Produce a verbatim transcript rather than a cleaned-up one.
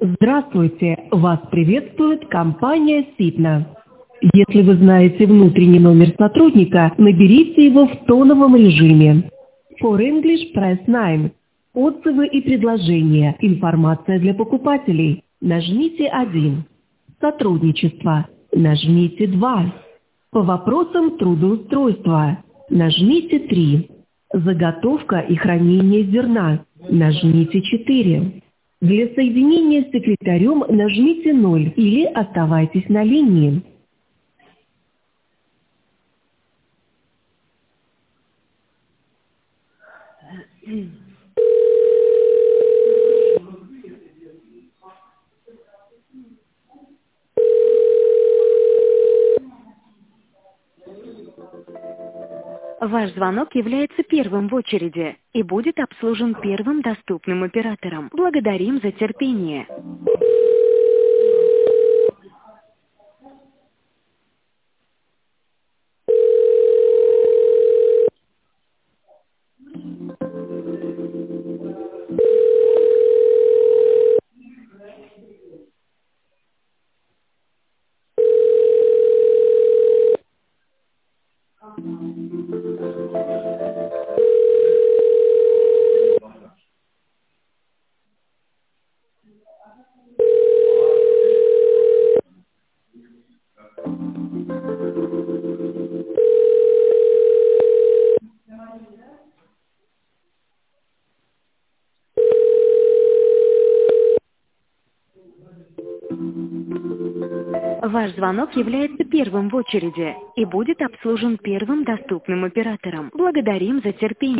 Здравствуйте! Вас приветствует компания Ситна. Если вы знаете внутренний номер сотрудника, наберите его в тоновом режиме. For English Press девять. Отзывы и предложения. Информация для покупателей. Нажмите один. Сотрудничество. Нажмите два. По вопросам трудоустройства. Нажмите три. Заготовка и хранение зерна. Нажмите четыре. Для соединения с секретарем нажмите ноль или оставайтесь на линии. Ваш звонок является первым в очереди и будет обслужен первым доступным оператором. Благодарим за терпение. Ваш звонок является первым в очереди и будет обслужен первым доступным оператором. Благодарим за терпение.